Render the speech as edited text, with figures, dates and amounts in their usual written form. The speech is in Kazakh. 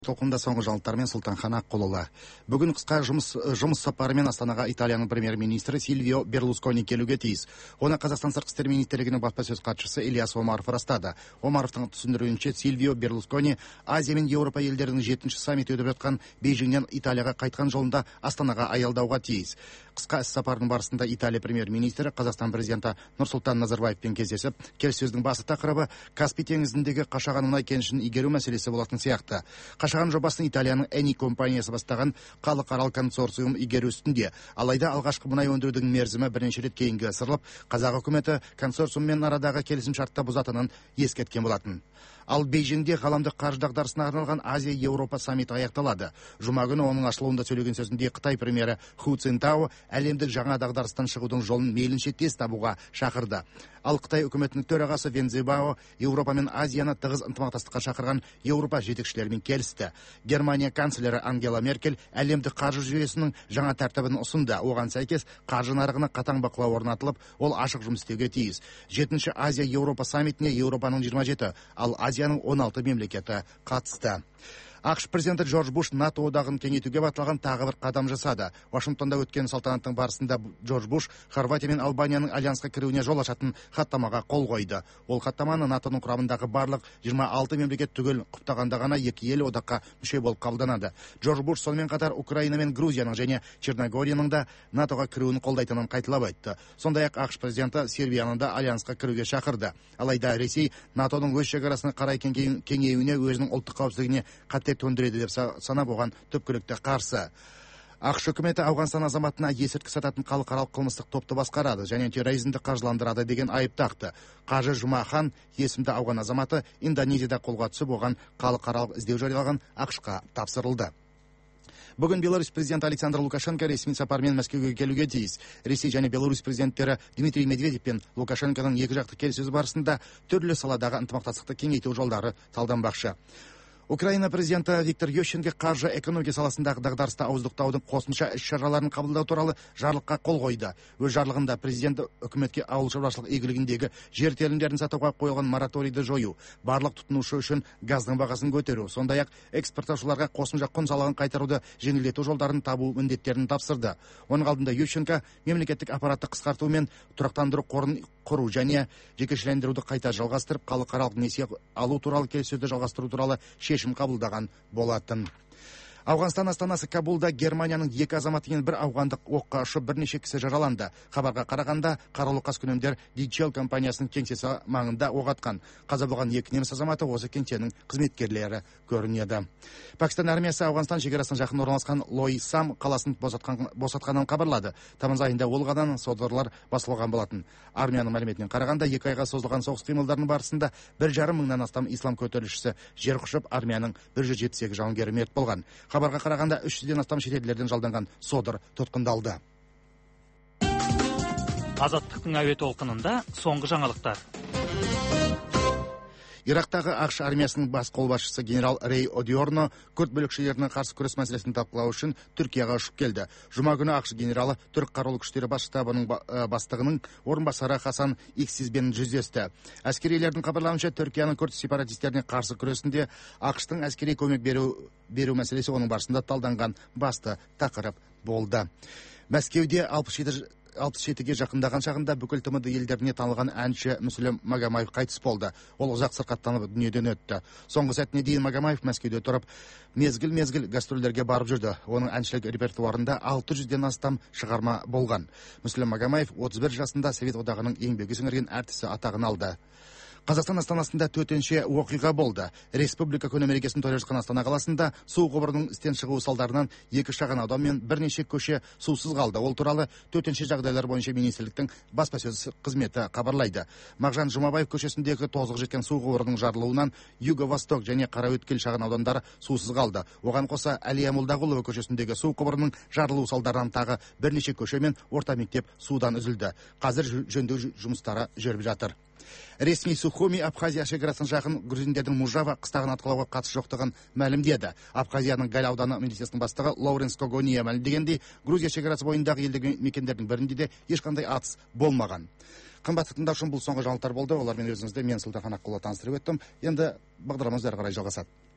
Толқында соңғы жаңалықтармен Сұлтанхан Аққұлұлы. Бүгін қысқа жұмыс сапарымен Астанаға Италияның премьер-министрі Сильвио Берлускони келуге тиіс. Оны Қазақстан сыртқы істер министрлігінің баспасөз хатшысы Ильяс Омаров растады. Омаровтың түсіндіруінше Сильвио Берлускони Азия мен Еуропа елдерінің 7-ші саммиті өтіп жатқан Бейжіңнен Италияға қайтқан жолында Астанаға аялдауға тиіс. Қысқа іс сапардың барысында Италия премьер-министрі Қазақстан президенті Нұрсұлтан Назарбаевпен кездесіп, келіссөздің басты тақырыбы Каспий теңізіндегі қашаған мұнай кенішін игеру мәселесі болатын сияқты. Қашаған жобасын Италияның Эни компаниясы бастаған халықаралық консорциум игеру үстінде. Алайда алғашқы мұнай өндірудің мерзімі бірнеше рет кейінге ысырылып, қазақ үкіметі консорциуммен арадағы келісімшартты бұзатынын ескерткен болатын. Ал Бейжіңде ғаламдық қаржы дағдарысына арналған Азия-Еуропа саммиті аяқталады. Жұма күні оның ашылуында сөйлеген сөзінде Қытай премьері Ху Цинтао әлемдік жаңа дағдарыстан шығудың жолын мейлінше тез табуға шақырды. Ал Қытай үкіметінің төрағасы Вен Цзибао Еуропа мен Азияны тығыз ынтымақтастыққа шақырған Еуропа жетекшілерімен келісті. Германия канцлері Ангела Меркель әлемдік қаржы жүйесінің жаңа тәртібін ұсынды. Оған сәйкес қаржы нарығына қатаң бақылау орнатылып, ол ашық жұмыс істеуге тиіс. 7-ші Азия-Еуропа саммитіне Еуропаның 27, ал Азияның 16 мемлекеті қатысты. ақш президенті Джордж Буш НАТО одағын кеңейтуге баталған тағы бір қадам жасады. Вашингтонда өткен салтанаттың барысында Джордж Буш Хорватия мен Албанияның альянсқа кіруіне жол ашатын хаттамаға қол қойды. Ол хаттаманы НАТОның құрамындағы барлық 26 мемлекет түгел құптағанда ғана екі ел одаққа мүше болып қабылданады. Джордж Буш сонымен қатар Украина мен Грузияның және Черногорияның да НАТОға кіруін қолдайтынын қайталап айтты. Сондай-ақ ақш президенті Сербияны да альянсқа кіруге шақырды. Алайда Ресей НАТОның өз шекарасына қарай кеңеюіне өзінің ұлттық қауіпсіздігіне қатер төндіреді деп санап, оған түпкілікті қарсы. ақш үкіметі Ауғанстан азаматына есірткі сататын халықаралық қылмыстық топты басқарады және терроризмді қаржыландырады деген айып тақты. Қажы Жұмахан есімді ауған азаматы Индонезияда қолға түсіп, оған халықаралық іздеу жариялаған ақш-қа тапсырылды. Бүгін Беларусь президенті Александр Лукашенко ресми сапармен Мәскеуге келуге тиіс. Ресей және Беларусь президенттері Дмитрий Медведев пен Лукашенконың екіжақты келіссөзі барысында түрлі саладағы ынтымақтастықты кеңейту жолдары талданбақшы. Украина президенті Виктор Ющенко қаржы экономика саласындағы дағдарысты ауыздықтаудың қосымша іс-шараларын қабылдау туралы жарлыққа қол қойды. Өз жарлығында президент үкіметке ауыл шаруашылық игілігіндегі жер телімдерін сатуға қойылған мораторийді жою, барлық тұтынушы үшін газдың бағасын көтеру, сондай-ақ экспорттаушыларға қосымша құн салығын қайтаруды жеңілдету жолдарын табу міндеттерін тапсырды. Оның алдында Ющенко мемлекеттік аппаратты қысқарту мен тұрақтандыру қорын құру және жекешелендіруді қайта жалғастырып, халықаралық несие алу туралы келіссөзді жалғастыру туралы шешім қабылдаған болатын. Ауғанстан астанасы Кабулда Германияның екі азаматы мен бір ауғандық оққа ұшып бірнеше кісі жараланды. Хабарға қарағанда қарулы қаскүнемдер DHL компаниясының кеңсесі маңында оқ атқан. Қаза болған екі неміс азаматы осы кеңсенің қызметкерлері көрінеді. Пәкістан армиясы Ауғанстан шекарасына жақын орналасқан Лой-Сам қаласын босатқанын хабарлады. Тамыз айында ол ғадан содырлар басылған болатын. Армияның мәліметіне қарағанда 2 айға созылған соғыс қимылдарының барысында 1,5 мыңнан астам ислам көтерілісшісі жер құшып, армияның 178 жауынгері мерт болған. Хабарға қарағанда 300-ден астам шетелдерден жалданған содыр тұтқындалды. Азаттықтың әуе толқынында соңғы жаңалықтар. Ирактағы ақш армиясының бас қолбасшысы генерал Рей Одиорно күрд бүлікшілерінің қарсы күрес мәселесін талқылау үшін Түркияға ұшып келді. Жұма күні ақш генералы түрік қарулы күштері бас штабының бастығының орынбасары Хасан Иксизбен жүздесті. Әскерилердің хабарлауынша Түркияның күрд сепаратистеріне қарсы күресінде ақштың әскери көмек беру мәселесі оның барысында талданған басты тақырып болды. Мәскеуде 67-ге жақындаған шағында бүкіл ТМД елдеріне танылған әнші Мүслім Магомаев қайтыс болды. Ол ұзақ сырқаттанып дүниеден өтті. Соңғы сәтіне дейін Магомаев Мәскеуде тұрып, мезгіл гастрольдерге барып жүрді. Оның әншілік репертуарында 600-ден астам шығарма болған. Мүслім Магомаев 31 жасында Совет одағының еңбегі сіңірген әртісі атағын алды. Қазақстан астанасында төтенше оқиға болды. Республика күні мерекесін тойлап жатқан Астана қаласында су құбырының істен шығуы салдарынан 2 шағын аудан мен бірнеше көше сусыз қалды. Ол туралы төтенше жағдайлар бойынша министрліктің баспасөз қызметі хабарлайды. Мағжан Жұмабаев көшесіндегі тозығы жеткен су құбырының жарылуынан Юго-Восток және Қараөткел шағын аудандары сусыз қалды. Оған қоса Әлия Молдағұлова көшесіндегі су құбырының жарылуы салдарынан тағы бірнеше көше мен орта мектеп судан үзілді. Қазір жөндеу жұмыстары жүріп жатыр. Ресми Сухуми Абхазия шекарасына жақын грузиндердің Мужава қыстағын атқылауға қатысы жоқтығын мәлімдеді. Абхазияның Гал ауданы милициясының бастығы Лоуренс Когония мәлімдегендей, Грузия шекарасы бойындағы елді мекендердің бірінде де ешқандай атыс болмаған. Қымбатты тыңдаушым, бұл соңғы жаңалықтар болды. Олармен өзіңізді мен Сұлтанхан Аққұлұлы таныстырып өттім. Енді бағдарламамыз әрі қарай жалғасады.